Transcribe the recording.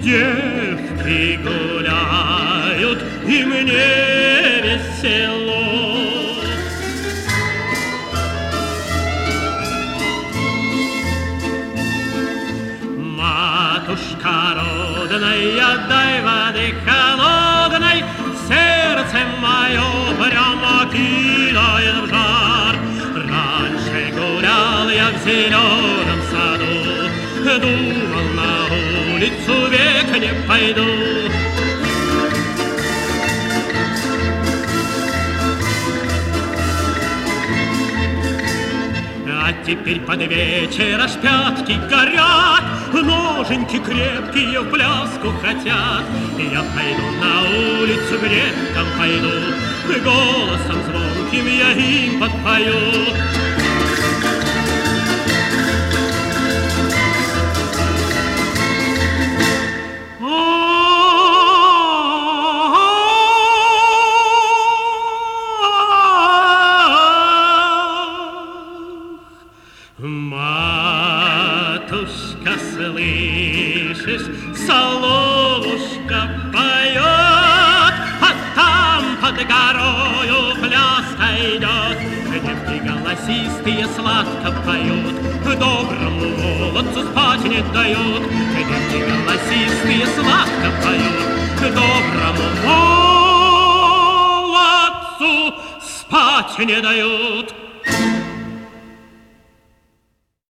девки гуляют, и мне весело. Матушка родная, дай воды холодной, сердце мое прямо кидает в жар. Раньше гулял я в зеленом саду, думал, на улицу век не пойду. А теперь под вечер аж пятки горят, ноженьки крепкие в пляску хотят. Я пойду на улицу, греком пойду, голосом звонким я им подпою. Матушка, слышишь, соловушка поет, а там под горою пляска идет. Девки голосистые сладко поют, доброму молодцу спать не дают. Девки голосистые сладко поют, доброму молодцу спать не дают.